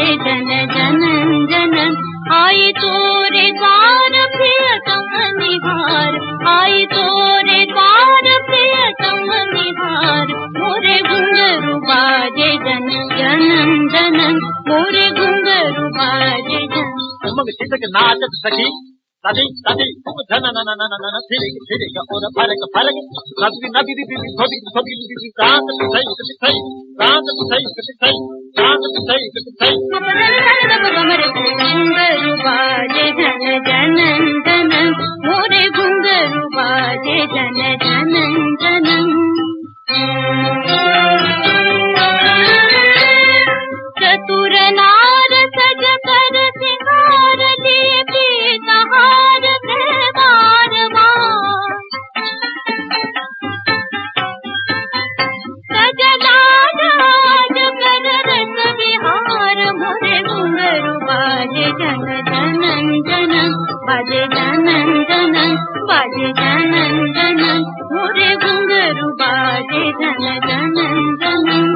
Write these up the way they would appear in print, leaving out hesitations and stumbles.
जन जनन जनन। आई तोरे द्वार प्रियतम निहार, आई तोरे द्वार प्रियतम निहार। मोरे घुंघरू बाजे जन जनन जनन, मोरे घुंघरू बाजे जन। उमंग चितक नाचत सखी तदी तदी धन न न न न थिरिक थिरिक और फरक फरक नदी नदी दी दी थोड़ी थोड़ी दी कांत सही सही कांत सही सही कांत सही सही। घुंघरू बाजे जन जनन जनन, मोरे घुंघरू बाजे जन जनन जनन। चतुर नार सज कर सिंगार लिए पीतहार व्यवहार मान। सजला राज कर रस विहार, मोरे घुंघरू बाजे जन जनन जनन, बाजे जनन जनन, बाजे जनन जनन, मोरे घुंघरू बाजे जन जनन जनन।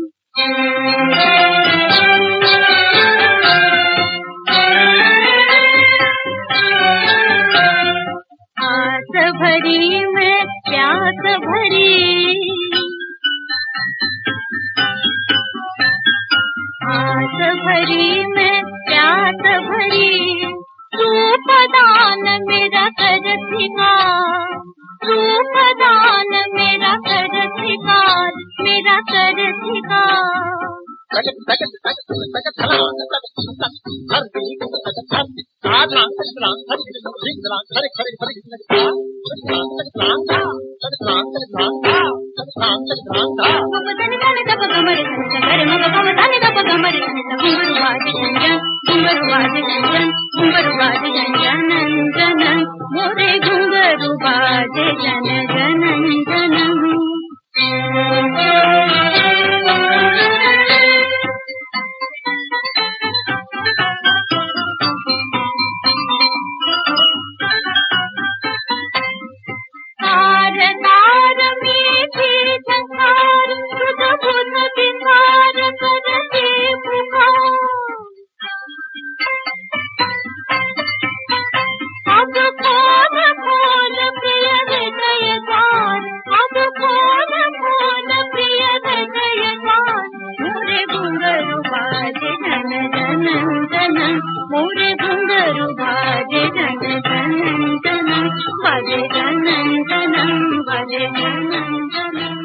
आस भरी में प्यास भरी, आस भरी में प्यास भरी। रूपदान मेरा कर धिकार, रूपदान मेरा कर धिकार, मेरा कर धिकार। तगत तगत तगत तगत थलांग तगत हर दी तगत हर आधा तगलांग हर तगलांग हर खरे खरे तगलांग तगलांग तगलांग तगलांग तगलांग। मगदनि गाने दब गमर करे मग गमदानि दब गमर घुंघरू बाजे जन जन, घुंघरू बाजे जन जन, घुंघरू बाजे जन जनन जनन, मोरे घुंघरू बाजे जन जनन जनन। तार तार मीठी झंकार, सुध बुध बिहार करती पुकार। अब खोल खोल प्रिय हृदय द्वार, अब खोल खोल प्रिय हृदय द्वार। मोरे घुंघरू बाजे जन जनन जनन, मोरे घुंघरू बाजे जन जनन जनन, बाजे जनन जनन, बाजे जनन जनन।